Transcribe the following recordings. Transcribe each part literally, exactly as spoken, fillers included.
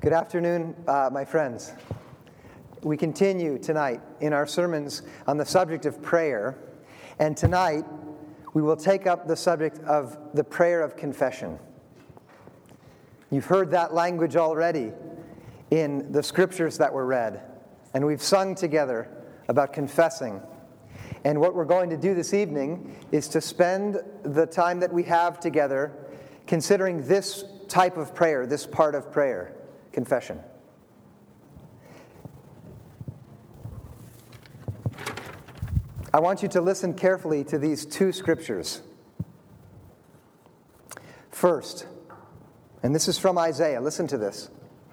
Good afternoon, uh, my friends. We continue tonight in our sermons on the subject of prayer, and tonight we will take up the subject of the prayer of confession. You've heard that language already in the scriptures that were read, and we've sung together about confessing. And what we're going to do this evening is to spend the time that we have together considering this type of prayer, this part of prayer. Confession. I want you to listen carefully to these two scriptures. First, and this is from Isaiah, listen to this.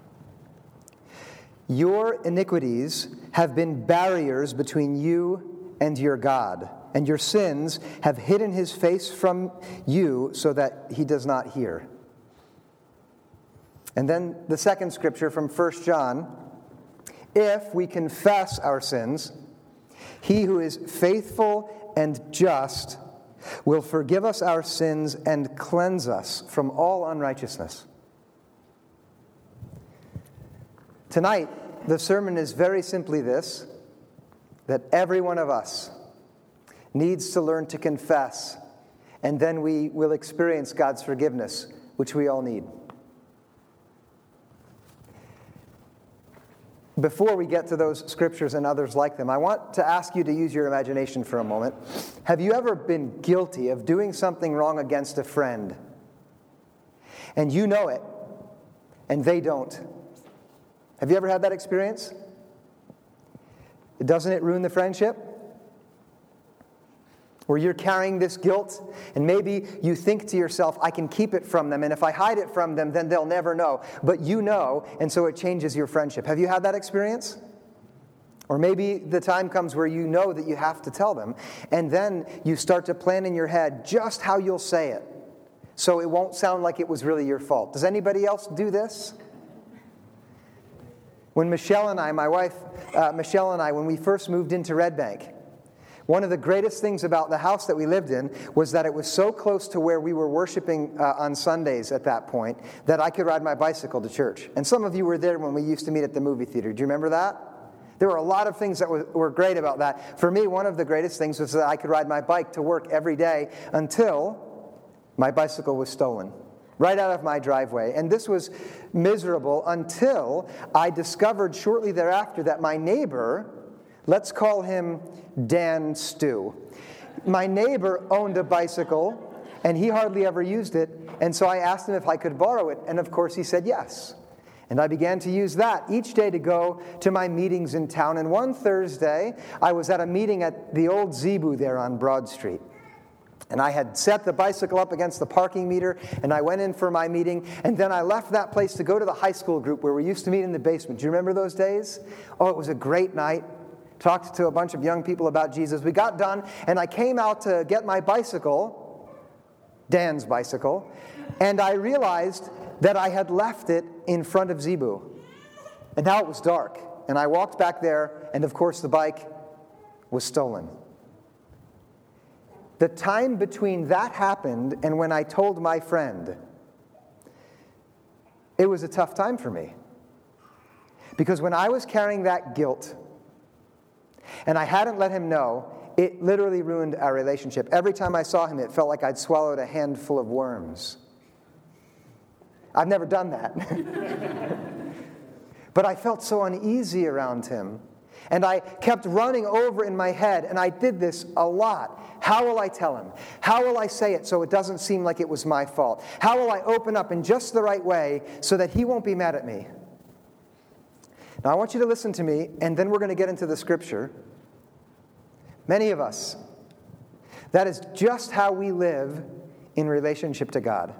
Your iniquities have been barriers between you and your God, and your sins have hidden his face from you so that he does not hear. And then the second scripture from First John, if we confess our sins, he who is faithful and just will forgive us our sins and cleanse us from all unrighteousness. Tonight, the sermon is very simply this, that every one of us needs to learn to confess, and then we will experience God's forgiveness, which we all need. Before we get to those scriptures and others like them, I want to ask you to use your imagination for a moment. Have you ever been guilty of doing something wrong against a friend? And you know it, and they don't. Have you ever had that experience? Doesn't it ruin the friendship? Where you're carrying this guilt, and maybe you think to yourself, I can keep it from them, and if I hide it from them, then they'll never know. But you know, and so it changes your friendship. Have you had that experience? Or maybe the time comes where you know that you have to tell them, and then you start to plan in your head just how you'll say it, so it won't sound like it was really your fault. Does anybody else do this? When Michelle and I, my wife, uh, Michelle and I, when we first moved into Red Bank, one of the greatest things about the house that we lived in was that it was so close to where we were worshiping uh, on Sundays at that point that I could ride my bicycle to church. And some of you were there when we used to meet at the movie theater. Do you remember that? There were a lot of things that were, were great about that. For me, one of the greatest things was that I could ride my bike to work every day until my bicycle was stolen right out of my driveway. And this was miserable until I discovered shortly thereafter that my neighbor, let's call him Dan Stew. My neighbor owned a bicycle, and he hardly ever used it, and so I asked him if I could borrow it, and of course he said yes. And I began to use that each day to go to my meetings in town, and one Thursday, I was at a meeting at the old Zebu there on Broad Street. And I had set the bicycle up against the parking meter, and I went in for my meeting, and then I left that place to go to the high school group where we used to meet in the basement. Do you remember those days? Oh, it was a great night. Talked to a bunch of young people about Jesus. We got done, and I came out to get my bicycle, Dan's bicycle, and I realized that I had left it in front of Zebu. And now it was dark, and I walked back there, and of course the bike was stolen. The time between that happened and when I told my friend, it was a tough time for me. Because when I was carrying that guilt, and I hadn't let him know, it literally ruined our relationship. Every time I saw him, it felt like I'd swallowed a handful of worms. I've never done that. But I felt so uneasy around him. And I kept running over in my head, and I did this a lot. How will I tell him? How will I say it so it doesn't seem like it was my fault? How will I open up in just the right way so that he won't be mad at me? Now, I want you to listen to me, and then we're going to get into the scripture. Many of us, that is just how we live in relationship to God.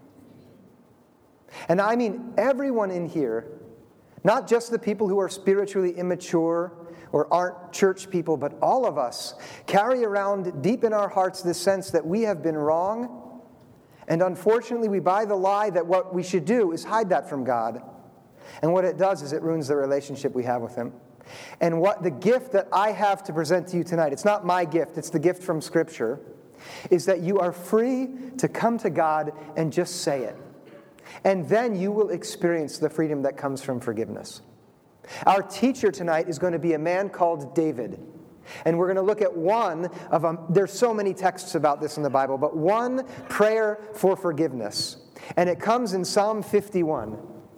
And I mean everyone in here, not just the people who are spiritually immature or aren't church people, but all of us carry around deep in our hearts this sense that we have been wrong. And unfortunately, we buy the lie that what we should do is hide that from God. And what it does is it ruins the relationship we have with him. And what the gift that I have to present to you tonight, it's not my gift, it's the gift from Scripture, is that you are free to come to God and just say it. And then you will experience the freedom that comes from forgiveness. Our teacher tonight is going to be a man called David. And we're going to look at one of them. There's so many texts about this in the Bible, but one prayer for forgiveness. And it comes in Psalm fifty-one.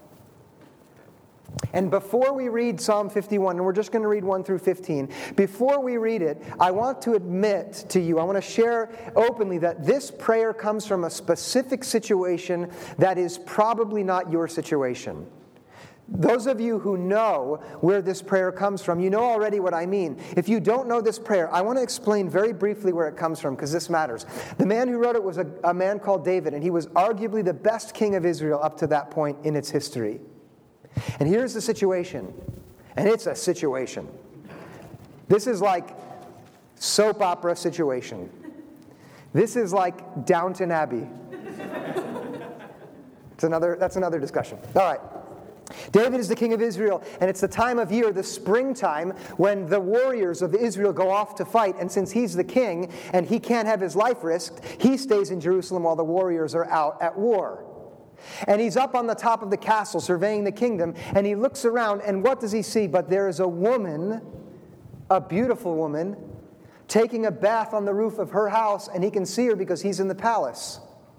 And before we read Psalm fifty-one, and we're just going to read one through fifteen, before we read it, I want to admit to you, I want to share openly that this prayer comes from a specific situation that is probably not your situation. Those of you who know where this prayer comes from, you know already what I mean. If you don't know this prayer, I want to explain very briefly where it comes from, because this matters. The man who wrote it was a, a man called David, and he was arguably the best king of Israel up to that point in its history. And here's the situation, and it's a situation. This is like soap opera situation. This is like Downton Abbey. It's another, that's another discussion. All right. David is the king of Israel, and it's the time of year, the springtime, when the warriors of Israel go off to fight. And since he's the king and he can't have his life risked, he stays in Jerusalem while the warriors are out at war. And he's up on the top of the castle surveying the kingdom, and he looks around, and what does he see? But there is a woman, a beautiful woman, taking a bath on the roof of her house, and he can see her because he's in the palace.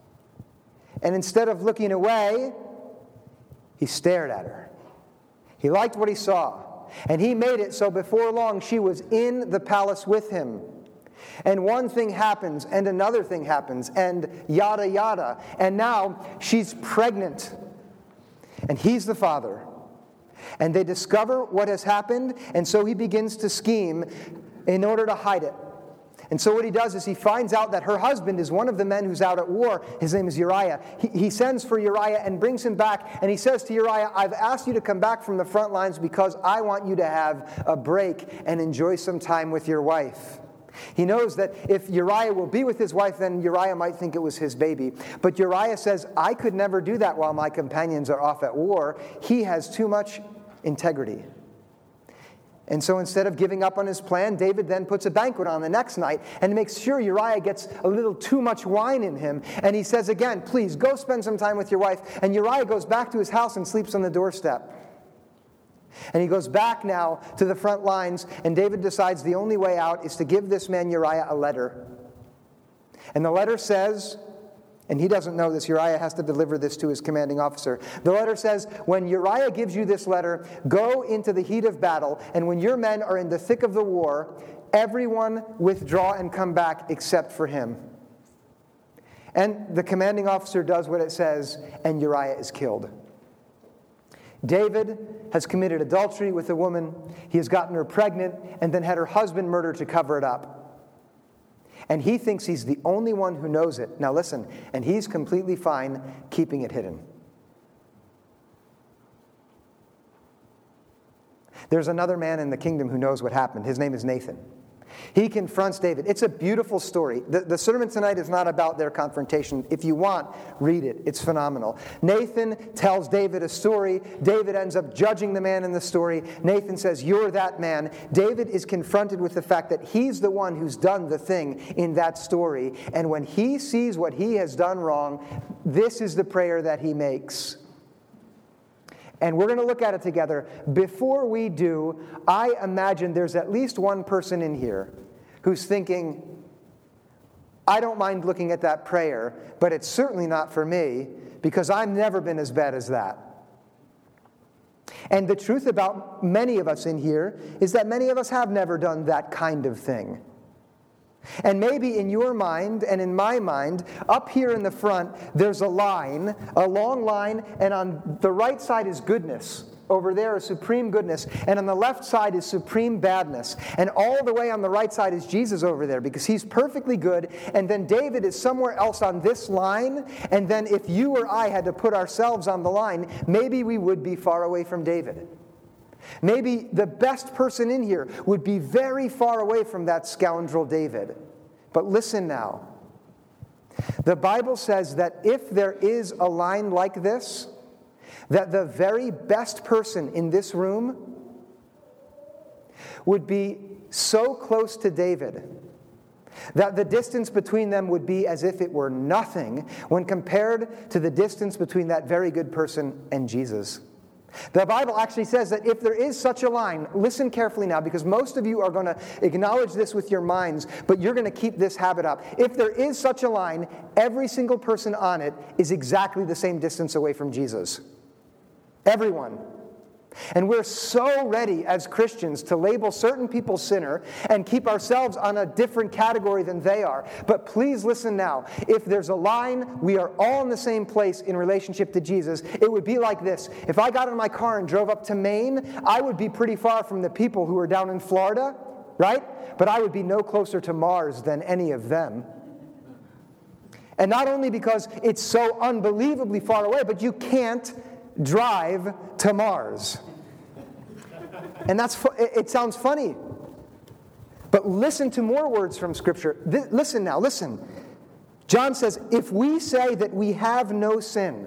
And instead of looking away, he stared at her. He liked what he saw. And he made it so before long she was in the palace with him. And one thing happens, and another thing happens, and yada yada. And now she's pregnant. And he's the father. And they discover what has happened, and so he begins to scheme in order to hide it. And so what he does is he finds out that her husband is one of the men who's out at war. His name is Uriah. He, he sends for Uriah and brings him back. And he says to Uriah, I've asked you to come back from the front lines because I want you to have a break and enjoy some time with your wife. He knows that if Uriah will be with his wife, then Uriah might think it was his baby. But Uriah says, I could never do that while my companions are off at war. He has too much integrity. And so instead of giving up on his plan, David then puts a banquet on the next night and makes sure Uriah gets a little too much wine in him. And he says again, please go spend some time with your wife. And Uriah goes back to his house and sleeps on the doorstep. And he goes back now to the front lines, and David decides the only way out is to give this man Uriah a letter. And the letter says, and he doesn't know this, Uriah has to deliver this to his commanding officer. The letter says, when Uriah gives you this letter, go into the heat of battle, and when your men are in the thick of the war, everyone withdraw and come back except for him. And the commanding officer does what it says, and Uriah is killed. David has committed adultery with a woman. He has gotten her pregnant and then had her husband murdered to cover it up. And he thinks he's the only one who knows it. Now listen, and he's completely fine keeping it hidden. There's another man in the kingdom who knows what happened. His name is Nathan. He confronts David. It's a beautiful story. The, the sermon tonight is not about their confrontation. If you want, read it. It's phenomenal. Nathan tells David a story. David ends up judging the man in the story. Nathan says, you're that man. David is confronted with the fact that he's the one who's done the thing in that story. And when he sees what he has done wrong, this is the prayer that he makes. And we're going to look at it together. Before we do, I imagine there's at least one person in here who's thinking, I don't mind looking at that prayer, but it's certainly not for me because I've never been as bad as that. And the truth about many of us in here is that many of us have never done that kind of thing. And maybe in your mind and in my mind, up here in the front, there's a line, a long line, and on the right side is goodness. Over there is supreme goodness, and on the left side is supreme badness. And all the way on the right side is Jesus over there because he's perfectly good, and then David is somewhere else on this line, and then if you or I had to put ourselves on the line, maybe we would be far away from David. Maybe the best person in here would be very far away from that scoundrel David. But listen now. The Bible says that if there is a line like this, that the very best person in this room would be so close to David That the distance between them would be as if it were nothing when compared to the distance between that very good person and Jesus. The Bible actually says that if there is such a line, listen carefully now, because most of you are going to acknowledge this with your minds, but you're going to keep this habit up. If there is such a line, every single person on it is exactly the same distance away from Jesus. Everyone. And we're so ready as Christians to label certain people sinner and keep ourselves on a different category than they are. But please listen now. If there's a line, we are all in the same place in relationship to Jesus. It would be like this. If I got in my car and drove up to Maine, I would be pretty far from the people who are down in Florida, right? But I would be no closer to Mars than any of them. And not only because it's so unbelievably far away, but you can't drive to Mars. And that's fu- it sounds funny. But listen to more words from Scripture. Th- listen now, listen. John says, if we say that we have no sin,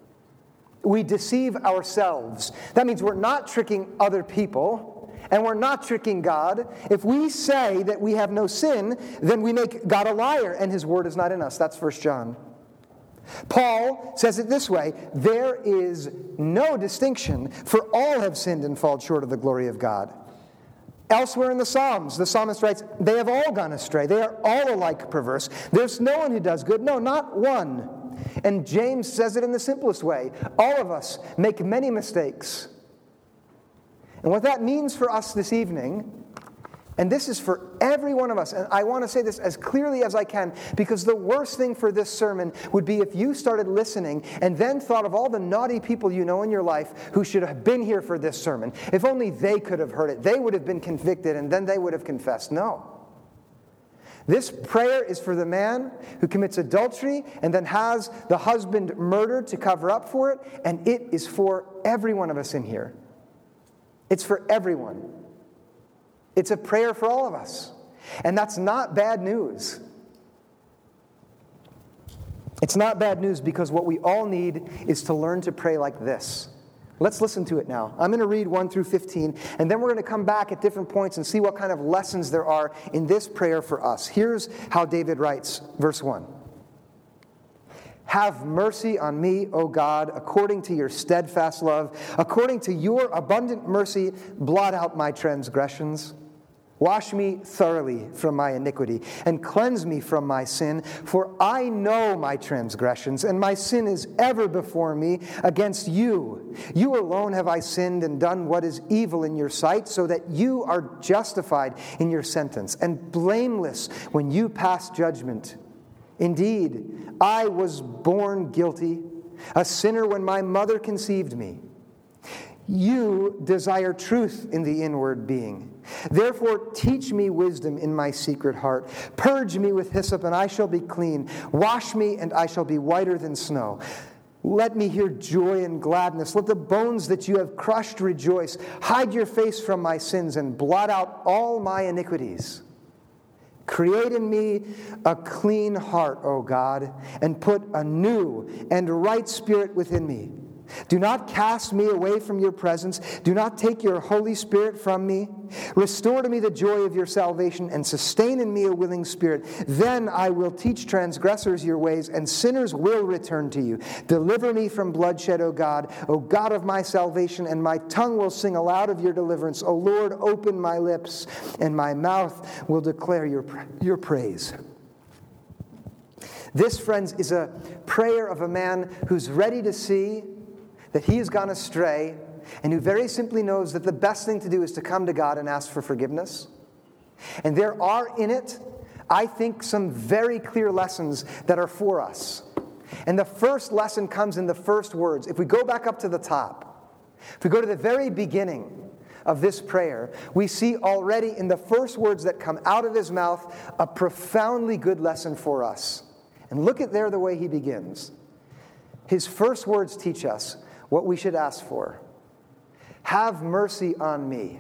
we deceive ourselves. That means we're not tricking other people, and we're not tricking God. If we say that we have no sin, then we make God a liar, and his word is not in us. That's First John. Paul says it this way, there is no distinction, for all have sinned and fall short of the glory of God. Elsewhere in the Psalms, the psalmist writes, they have all gone astray. They are all alike perverse. There's no one who does good. No, not one. And James says it in the simplest way. All of us make many mistakes. And what that means for us this evening, and this is for every one of us, and I want to say this as clearly as I can, because the worst thing for this sermon would be if you started listening and then thought of all the naughty people you know in your life who should have been here for this sermon. If only they could have heard it, they would have been convicted, and then they would have confessed. No. This prayer is for the man who commits adultery and then has the husband murdered to cover up for it, and it is for every one of us in here. It's for everyone. It's a prayer for all of us. And that's not bad news. It's not bad news because what we all need is to learn to pray like this. Let's listen to it now. I'm going to read one through fifteen, and then we're going to come back at different points and see what kind of lessons there are in this prayer for us. Here's how David writes, verse one. Have mercy on me, O God, according to your steadfast love. According to your abundant mercy, blot out my transgressions. Wash me thoroughly from my iniquity and cleanse me from my sin. For I know my transgressions, and my sin is ever before me. Against you, you alone have I sinned and done what is evil in your sight, so that you are justified in your sentence and blameless when you pass judgment. Indeed, I was born guilty, a sinner when my mother conceived me. You desire truth in the inward being. Therefore, teach me wisdom in my secret heart. Purge me with hyssop, and I shall be clean. Wash me, and I shall be whiter than snow. Let me hear joy and gladness. Let the bones that you have crushed rejoice. Hide your face from my sins, and blot out all my iniquities. Create in me a clean heart, O God, and put a new and right spirit within me. Do not cast me away from your presence. Do not take your Holy Spirit from me. Restore to me the joy of your salvation and sustain in me a willing spirit. Then I will teach transgressors your ways, and sinners will return to you. Deliver me from bloodshed, O God, O God of my salvation, and my tongue will sing aloud of your deliverance. O Lord, open my lips, and my mouth will declare your, your praise. This, friends, is a prayer of a man who's ready to see that he has gone astray, and who very simply knows that the best thing to do is to come to God and ask for forgiveness. And there are in it, I think, some very clear lessons that are for us. And the first lesson comes in the first words. If we go back up to the top, if we go to the very beginning of this prayer, we see already in the first words that come out of his mouth a profoundly good lesson for us. And look at there the way he begins. His first words teach us what we should ask for. Have mercy on me.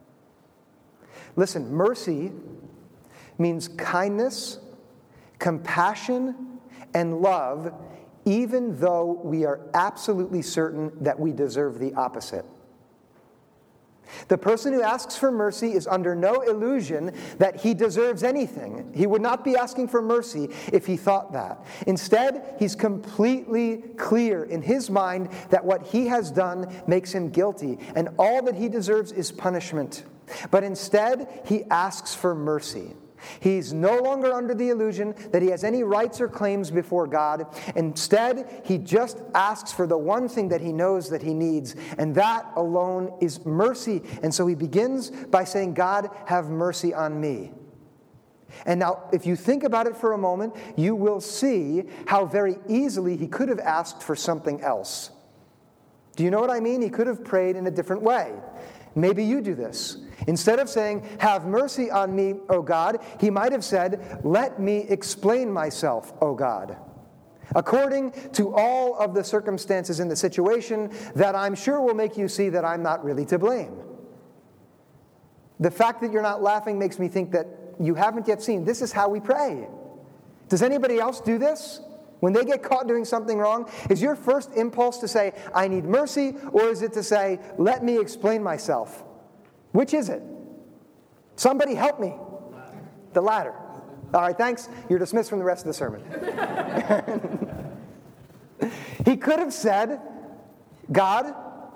Listen, mercy means kindness, compassion, and love, even though we are absolutely certain that we deserve the opposite. The person who asks for mercy is under no illusion that he deserves anything. He would not be asking for mercy if he thought that. Instead, he's completely clear in his mind that what he has done makes him guilty, and all that he deserves is punishment. But instead, he asks for mercy. He's no longer under the illusion that he has any rights or claims before God. Instead, he just asks for the one thing that he knows that he needs, and that alone is mercy. And so he begins by saying, God, have mercy on me. And now, if you think about it for a moment, you will see how very easily he could have asked for something else. Do you know what I mean? He could have prayed in a different way. Maybe you do this. Instead of saying, have mercy on me, O God, he might have said, let me explain myself, O God, according to all of the circumstances in the situation that I'm sure will make you see that I'm not really to blame. The fact that you're not laughing makes me think that you haven't yet seen. This is how we pray. Does anybody else do this? When they get caught doing something wrong, is your first impulse to say, I need mercy, or is it to say, let me explain myself? Which is it? Somebody help me. The latter. All right, thanks. You're dismissed from the rest of the sermon. He could have said, God,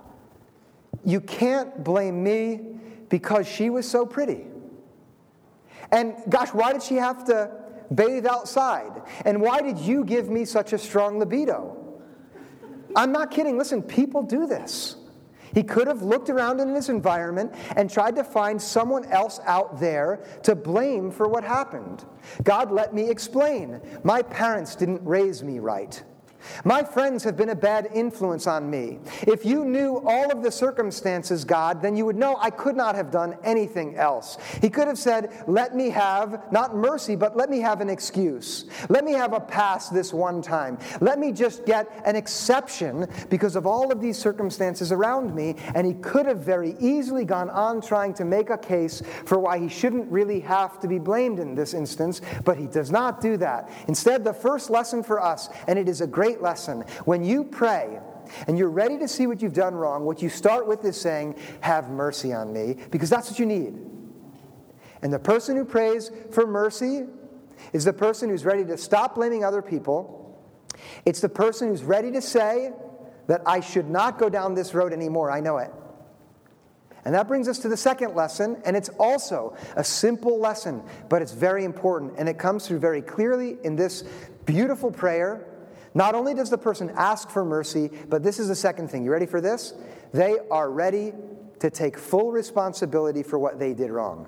you can't blame me because she was so pretty. And gosh, why did she have to bathe outside? And why did you give me such a strong libido? I'm not kidding. Listen, people do this. He could have looked around in his environment and tried to find someone else out there to blame for what happened. God, let me explain. My parents didn't raise me right. My friends have been a bad influence on me. If you knew all of the circumstances, God, then you would know I could not have done anything else. He could have said, let me have, not mercy, but let me have an excuse. Let me have a pass this one time. Let me just get an exception because of all of these circumstances around me. And he could have very easily gone on trying to make a case for why he shouldn't really have to be blamed in this instance, but he does not do that. Instead, the first lesson for us, and it is a great lesson. When you pray and you're ready to see what you've done wrong, what you start with is saying, have mercy on me, because that's what you need. And the person who prays for mercy is the person who's ready to stop blaming other people. It's the person who's ready to say that I should not go down this road anymore. I know it. And that brings us to the second lesson, and it's also a simple lesson, but it's very important, and it comes through very clearly in this beautiful prayer. Not only does the person ask for mercy, but this is the second thing. You ready for this? They are ready to take full responsibility for what they did wrong.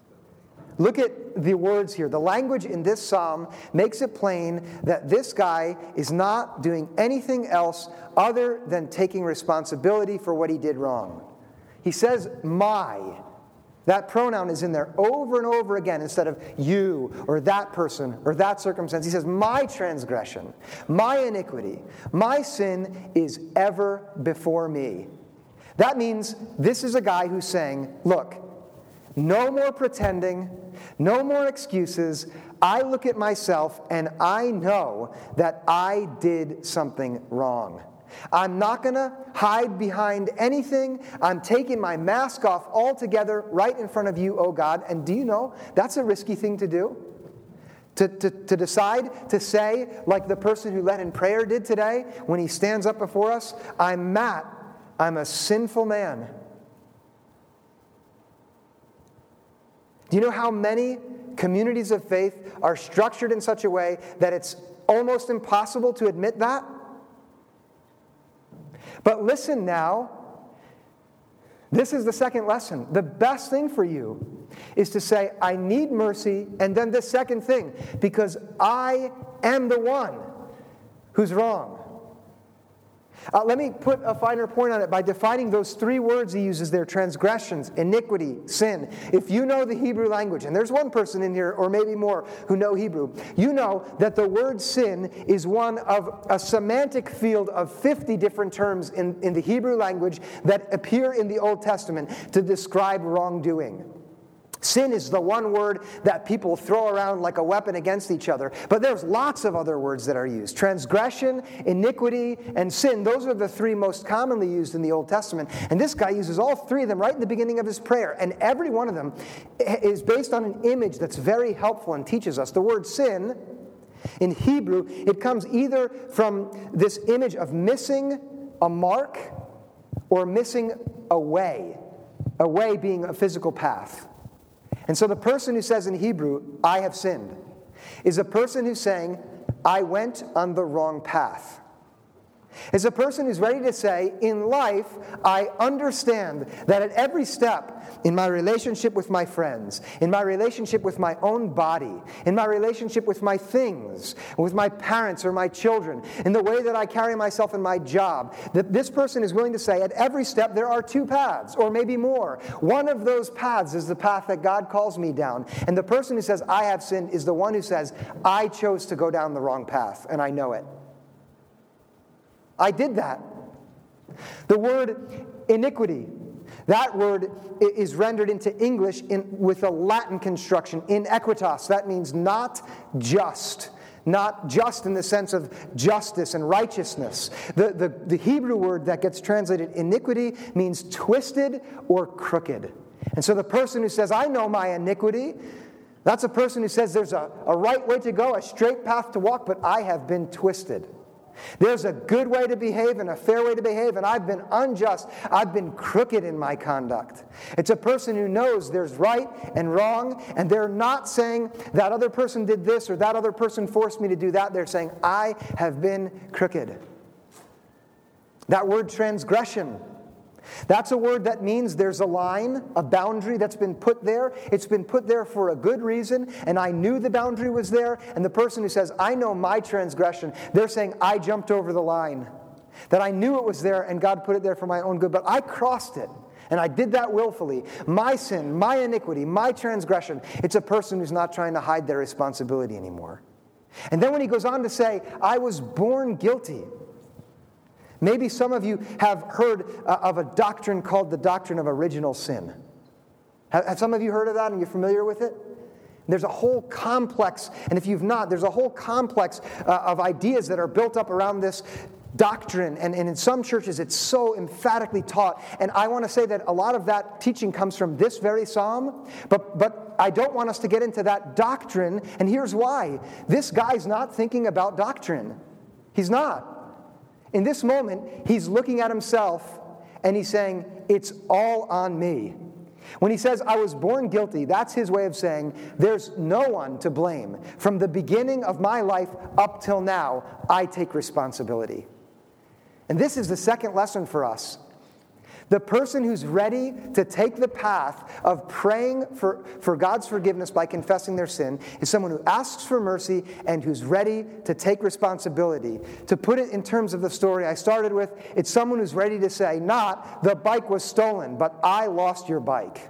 Look at the words here. The language in this psalm makes it plain that this guy is not doing anything else other than taking responsibility for what he did wrong. He says, my. That pronoun is in there over and over again instead of you or that person or that circumstance. He says, my transgression, my iniquity, my sin is ever before me. That means this is a guy who's saying, look, no more pretending, no more excuses. I look at myself and I know that I did something wrong. I'm not going to hide behind anything. I'm taking my mask off altogether right in front of you, oh God. And do you know, that's a risky thing to do. To, to, to decide to say, like the person who led in prayer did today, when he stands up before us, I'm Matt. I'm a sinful man. Do you know how many communities of faith are structured in such a way that it's almost impossible to admit that? But listen now, this is the second lesson. The best thing for you is to say, I need mercy, and then the second thing, because I am the one who's wrong. Uh, let me put a finer point on it by defining those three words he uses there: transgressions, iniquity, sin. If you know the Hebrew language, and there's one person in here, or maybe more, who know Hebrew, you know that the word sin is one of a semantic field of fifty different terms in, in the Hebrew language that appear in the Old Testament to describe wrongdoing. Sin is the one word that people throw around like a weapon against each other. But there's lots of other words that are used. Transgression, iniquity, and sin. Those are the three most commonly used in the Old Testament. And this guy uses all three of them right in the beginning of his prayer. And every one of them is based on an image that's very helpful and teaches us. The word sin, in Hebrew, it comes either from this image of missing a mark or missing a way. A way being a physical path. And so the person who says in Hebrew, I have sinned, is a person who's saying, I went on the wrong path. It's a person who's ready to say, in life, I understand that at every step, in my relationship with my friends, in my relationship with my own body, in my relationship with my things, with my parents or my children, in the way that I carry myself in my job, that this person is willing to say, at every step, there are two paths, or maybe more. One of those paths is the path that God calls me down. And the person who says, I have sinned, is the one who says, I chose to go down the wrong path, and I know it. I did that. The word iniquity, that word is rendered into English in, with a Latin construction, inequitas. That means not just. Not just in the sense of justice and righteousness. The, the, the Hebrew word that gets translated iniquity means twisted or crooked. And so the person who says, I know my iniquity, that's a person who says there's a, a right way to go, a straight path to walk, but I have been twisted. There's a good way to behave and a fair way to behave, and I've been unjust. I've been crooked in my conduct. It's a person who knows there's right and wrong, and they're not saying that other person did this or that other person forced me to do that. They're saying, I have been crooked. That word transgression, that's a word that means there's a line, a boundary that's been put there. It's been put there for a good reason, and I knew the boundary was there. And the person who says, I know my transgression, they're saying, I jumped over the line. That I knew it was there, and God put it there for my own good, but I crossed it. And I did that willfully. My sin, my iniquity, my transgression. It's a person who's not trying to hide their responsibility anymore. And then when he goes on to say, I was born guilty. Maybe some of you have heard uh, of a doctrine called the doctrine of original sin. Have, have some of you heard of that and you're familiar with it? There's a whole complex, and if you've not, there's a whole complex uh, of ideas that are built up around this doctrine, and, and in some churches it's so emphatically taught. And I want to say that a lot of that teaching comes from this very psalm, but, but I don't want us to get into that doctrine, and here's why. This guy's not thinking about doctrine. He's not. In this moment, he's looking at himself and he's saying, it's all on me. When he says, I was born guilty, that's his way of saying, there's no one to blame. From the beginning of my life up till now, I take responsibility. And this is the second lesson for us. The person who's ready to take the path of praying for, for God's forgiveness by confessing their sin is someone who asks for mercy and who's ready to take responsibility. To put it in terms of the story I started with, it's someone who's ready to say, not, the bike was stolen, but I lost your bike.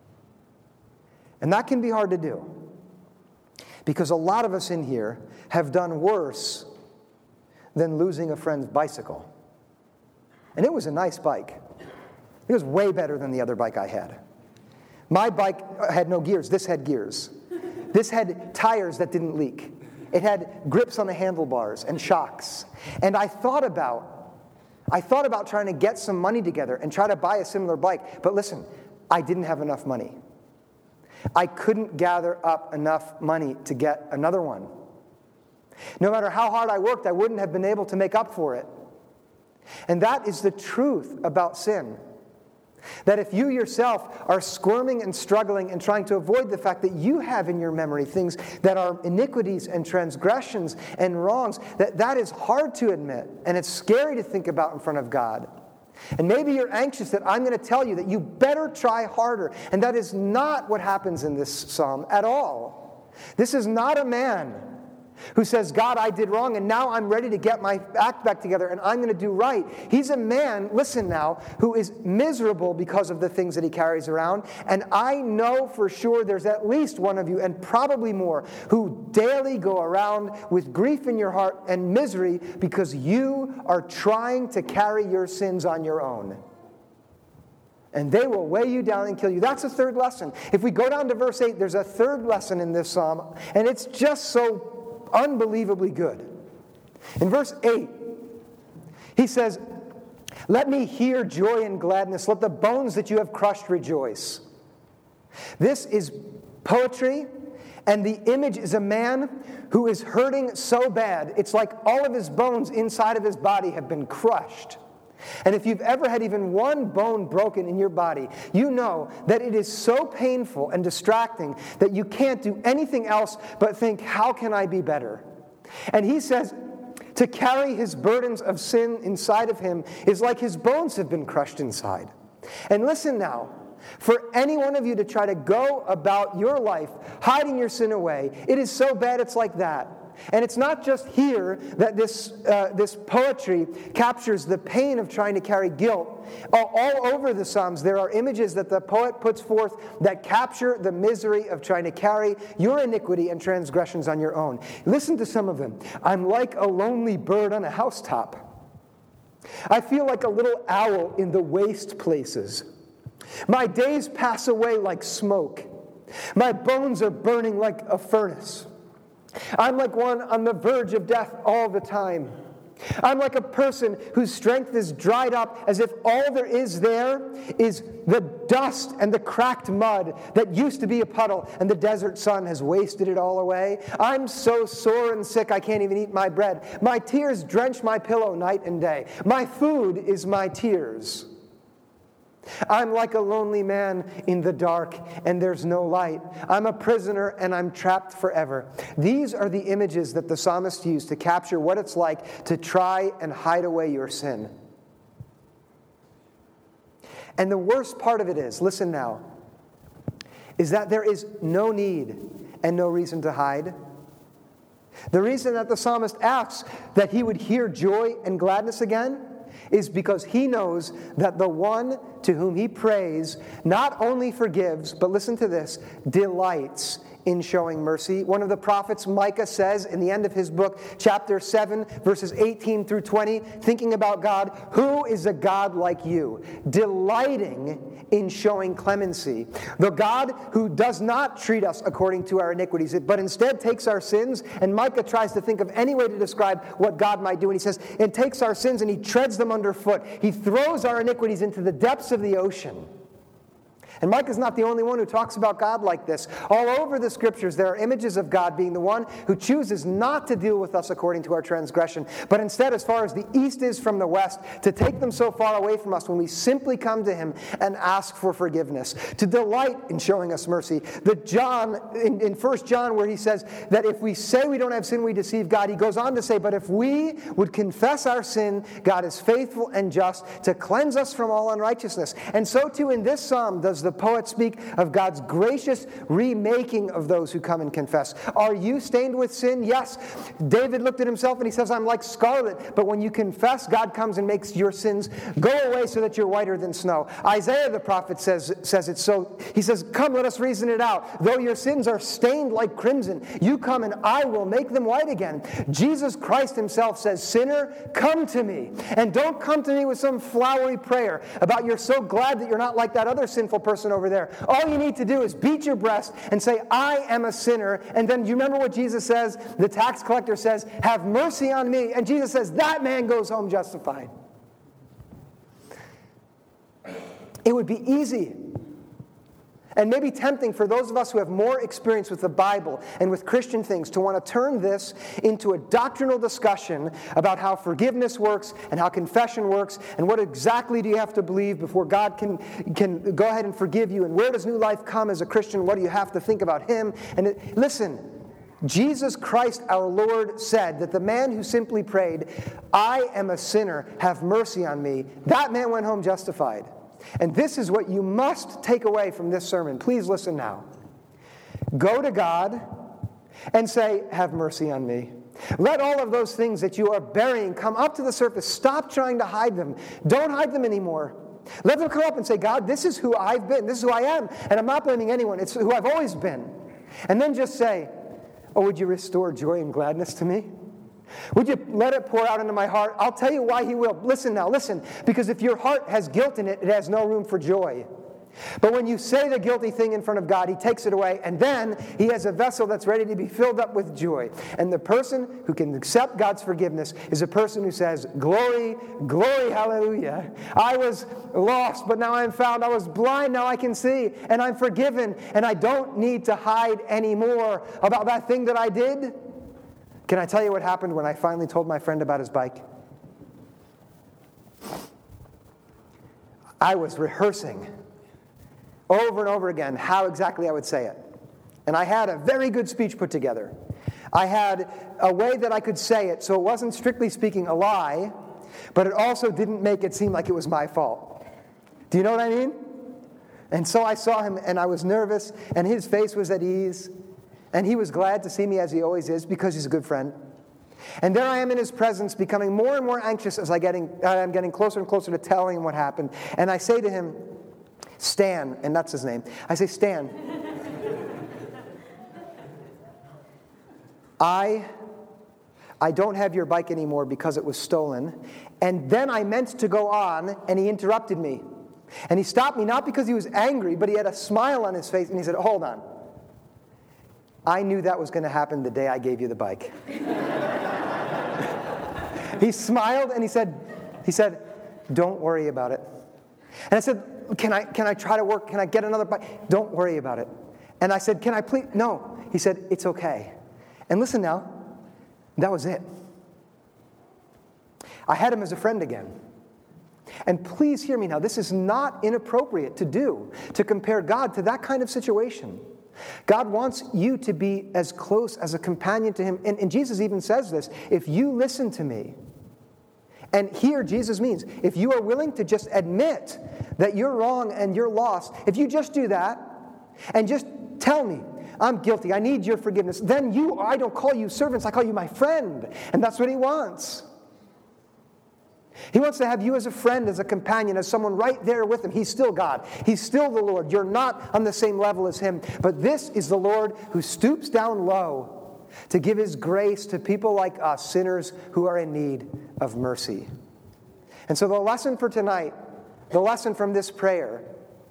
And that can be hard to do. Because a lot of us in here have done worse than losing a friend's bicycle. And it was a nice bike. It was way better than the other bike I had. My bike had no gears. This had gears. This had tires that didn't leak. It had grips on the handlebars and shocks. And I thought about, I thought about trying to get some money together and try to buy a similar bike. But listen, I didn't have enough money. I couldn't gather up enough money to get another one. No matter how hard I worked, I wouldn't have been able to make up for it. And that is the truth about sin. That if you yourself are squirming and struggling and trying to avoid the fact that you have in your memory things that are iniquities and transgressions and wrongs, that that is hard to admit, and it's scary to think about in front of God. And maybe you're anxious that I'm going to tell you that you better try harder, and that is not what happens in this psalm at all. This is not a man who says, God, I did wrong, and now I'm ready to get my act back together, and I'm going to do right. He's a man, listen now, who is miserable because of the things that he carries around, and I know for sure there's at least one of you, and probably more, who daily go around with grief in your heart and misery because you are trying to carry your sins on your own. and they will weigh you down and kill you. That's a third lesson. If we go down to verse eight, there's a third lesson in this psalm, and it's just so unbelievably good. In verse eight, he says, "Let me hear joy and gladness. Let the bones that you have crushed rejoice." This is poetry, and the image is a man who is hurting so bad, it's like all of his bones inside of his body have been crushed. And if you've ever had even one bone broken in your body, you know that it is so painful and distracting that you can't do anything else but think, how can I be better? And he says, to carry his burdens of sin inside of him is like his bones have been crushed inside. And listen now, for any one of you to try to go about your life hiding your sin away, it is so bad it's like that. And it's not just here that this, uh, this poetry captures the pain of trying to carry guilt. All, all over the Psalms, there are images that the poet puts forth that capture the misery of trying to carry your iniquity and transgressions on your own. Listen to some of them. I'm like a lonely bird on a housetop. I feel like a little owl in the waste places. My days pass away like smoke. My bones are burning like a furnace. I'm like one on the verge of death all the time. I'm like a person whose strength is dried up, as if all there is there is the dust and the cracked mud that used to be a puddle, and the desert sun has wasted it all away. I'm so sore and sick I can't even eat my bread. My tears drench my pillow night and day. My food is my tears. I'm like a lonely man in the dark, and there's no light. I'm a prisoner, and I'm trapped forever. These are the images that the psalmist used to capture what it's like to try and hide away your sin. And the worst part of it is, listen now, is that there is no need and no reason to hide. The reason that the psalmist asks that he would hear joy and gladness again is because he knows that the one to whom he prays not only forgives, but listen to this, delights in showing mercy. One of the prophets, Micah, says in the end of his book, chapter seven, verses eighteen through twenty, thinking about God, who is a God like you, delighting in showing clemency? The God who does not treat us according to our iniquities, but instead takes our sins, and Micah tries to think of any way to describe what God might do, and he says, it takes our sins and he treads them underfoot. He throws our iniquities into the depths of the ocean. And Micah's not the only one who talks about God like this. All over the Scriptures, there are images of God being the one who chooses not to deal with us according to our transgression, but instead, as far as the east is from the west, to take them so far away from us when we simply come to him and ask for forgiveness, to delight in showing us mercy. The John, in, in First John, where he says that if we say we don't have sin, we deceive God, he goes on to say, but if we would confess our sin, God is faithful and just to cleanse us from all unrighteousness. And so too in this psalm does the poet speak of God's gracious remaking of those who come and confess. Are you stained with sin? Yes. David looked at himself and he says, I'm like scarlet. But when you confess, God comes and makes your sins go away so that you're whiter than snow. Isaiah the prophet says, says it so. He says, come, let us reason it out. Though your sins are stained like crimson, you come and I will make them white again. Jesus Christ himself says, sinner, come to me. And don't come to me with some flowery prayer about you're so glad that you're not like that other sinful person over there. All you need to do is beat your breast and say, I am a sinner. And then you remember what Jesus says? The tax collector says, have mercy on me. And Jesus says, that man goes home justified. It would be easy and maybe tempting for those of us who have more experience with the Bible and with Christian things to want to turn this into a doctrinal discussion about how forgiveness works and how confession works and what exactly do you have to believe before God can, can go ahead and forgive you, and where does new life come as a Christian? What do you have to think about him? And it, listen, Jesus Christ our Lord said that the man who simply prayed, I am a sinner, have mercy on me, that man went home justified. And this is what you must take away from this sermon. Please listen now. Go to God and say, have mercy on me. Let all of those things that you are burying come up to the surface. Stop trying to hide them. Don't hide them anymore. Let them come up and say, God, this is who I've been. This is who I am. And I'm not blaming anyone. It's who I've always been. And then just say, oh, would you restore joy and gladness to me? Would you let it pour out into my heart? I'll tell you why he will. Listen now, listen. Because if your heart has guilt in it, it has no room for joy. But when you say the guilty thing in front of God, he takes it away, and then he has a vessel that's ready to be filled up with joy. And the person who can accept God's forgiveness is a person who says, glory, glory, hallelujah. I was lost, but now I'm found. I was blind, now I can see, and I'm forgiven, and I don't need to hide anymore about that thing that I did. Can I tell you what happened when I finally told my friend about his bike? I was rehearsing over and over again how exactly I would say it. And I had a very good speech put together. I had a way that I could say it so it wasn't strictly speaking a lie, but it also didn't make it seem like it was my fault. Do you know what I mean? And so I saw him, and I was nervous, and his face was at ease, and he was glad to see me as he always is because he's a good friend. And there I am in his presence, becoming more and more anxious as I getting, I'm getting closer and closer to telling him what happened. And I say to him, Stan, and that's his name. I say, Stan, I, I don't have your bike anymore because it was stolen. And then I meant to go on, and he interrupted me. And he stopped me, not because he was angry, but he had a smile on his face, and he said, hold on. I knew that was going to happen the day I gave you the bike. He smiled, and he said, he said, don't worry about it. And I said, Can I can I try to work? Can I get another bike? Don't worry about it. And I said, can I please? No. He said, it's okay. And listen now, that was it. I had him as a friend again. And please hear me now, this is not inappropriate to do, to compare God to that kind of situation. God wants you to be as close as a companion to him. And, and Jesus even says this, if you listen to me, and here Jesus means, if you are willing to just admit that you're wrong and you're lost, if you just do that and just tell me, I'm guilty, I need your forgiveness, then you, I don't call you servants, I call you my friend. And that's what he wants. He wants to have you as a friend, as a companion, as someone right there with him. He's still God. He's still the Lord. You're not on the same level as him. But this is the Lord who stoops down low to give his grace to people like us, sinners who are in need of mercy. And so the lesson for tonight, the lesson from this prayer,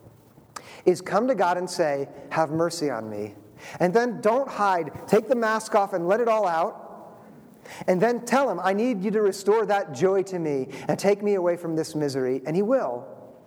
is come to God and say, have mercy on me. And then don't hide. Take the mask off and let it all out. And then tell him, I need you to restore that joy to me and take me away from this misery. And he will.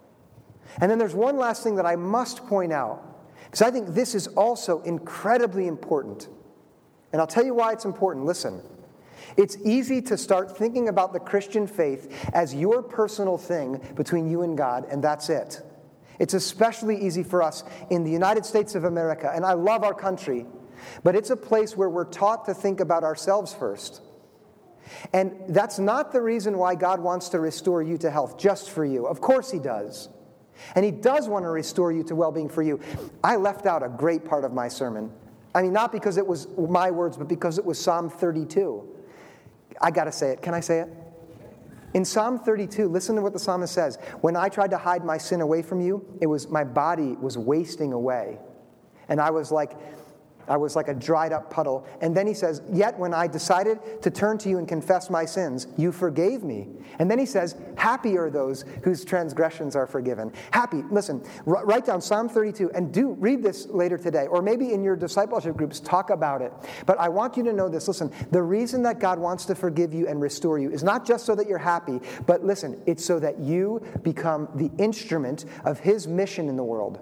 And then there's one last thing that I must point out, because I think this is also incredibly important. And I'll tell you why it's important. Listen, it's easy to start thinking about the Christian faith as your personal thing between you and God, and that's it. It's especially easy for us in the United States of America, and I love our country, but it's a place where we're taught to think about ourselves first. And that's not the reason why God wants to restore you to health, just for you. Of course he does. And he does want to restore you to well-being for you. I left out a great part of my sermon. I mean, not because it was my words, but because it was Psalm thirty-two. I got to say it. Can I say it? In Psalm thirty-two, listen to what the psalmist says. When I tried to hide my sin away from you, it was my body was wasting away. And I was like, I was like a dried up puddle. And then he says, yet when I decided to turn to you and confess my sins, you forgave me. And then he says, happy are those whose transgressions are forgiven. Happy. Listen, r- write down Psalm thirty-two and do read this later today. Or maybe in your discipleship groups, talk about it. But I want you to know this. Listen, the reason that God wants to forgive you and restore you is not just so that you're happy, but listen, it's so that you become the instrument of his mission in the world.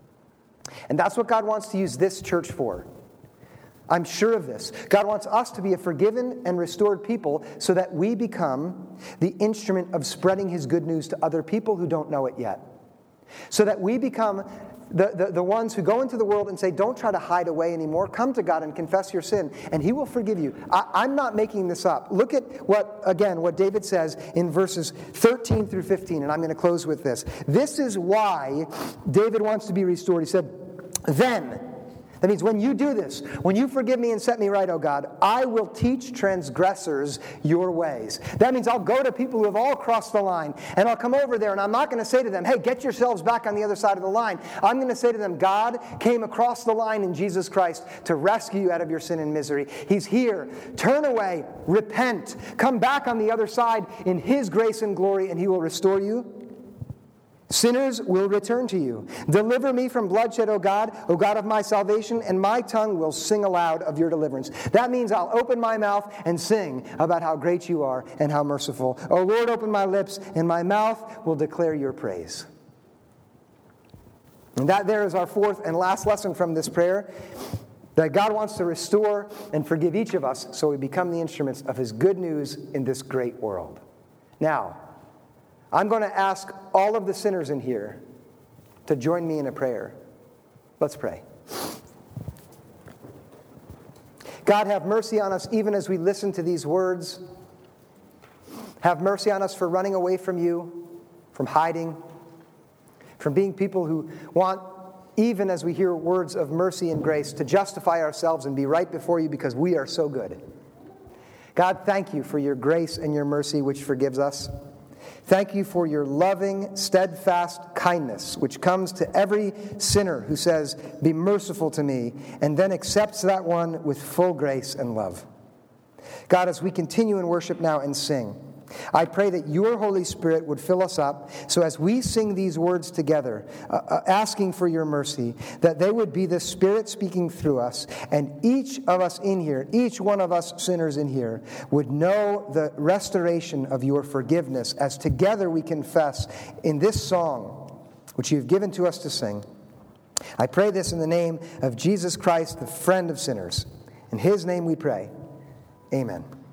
And that's what God wants to use this church for. I'm sure of this. God wants us to be a forgiven and restored people so that we become the instrument of spreading his good news to other people who don't know it yet. So that we become the, the, the ones who go into the world and say, don't try to hide away anymore. Come to God and confess your sin, and he will forgive you. I, I'm not making this up. Look at what, again, what David says in verses thirteen through fifteen, and I'm going to close with this. This is why David wants to be restored. He said, then... That means when you do this, when you forgive me and set me right, oh God, I will teach transgressors your ways. That means I'll go to people who have all crossed the line, and I'll come over there, and I'm not going to say to them, hey, get yourselves back on the other side of the line. I'm going to say to them, God came across the line in Jesus Christ to rescue you out of your sin and misery. He's here. Turn away. Repent. Come back on the other side in His grace and glory, and He will restore you. Sinners will return to you. Deliver me from bloodshed, O God, O God of my salvation, and my tongue will sing aloud of your deliverance. That means I'll open my mouth and sing about how great you are and how merciful. O Lord, open my lips, and my mouth will declare your praise. And that there is our fourth and last lesson from this prayer, that God wants to restore and forgive each of us so we become the instruments of His good news in this great world. Now, I'm going to ask all of the sinners in here to join me in a prayer. Let's pray. God, have mercy on us even as we listen to these words. Have mercy on us for running away from you, from hiding, from being people who want, even as we hear words of mercy and grace, to justify ourselves and be right before you because we are so good. God, thank you for your grace and your mercy which forgives us. Thank you for your loving, steadfast kindness, which comes to every sinner who says, be merciful to me, and then accepts that one with full grace and love. God, as we continue in worship now and sing, I pray that your Holy Spirit would fill us up, so as we sing these words together, uh, uh, asking for your mercy, that they would be the Spirit speaking through us, and each of us in here, each one of us sinners in here, would know the restoration of your forgiveness, as together we confess in this song, which you've given to us to sing. I pray this in the name of Jesus Christ, the friend of sinners. In His name we pray. Amen.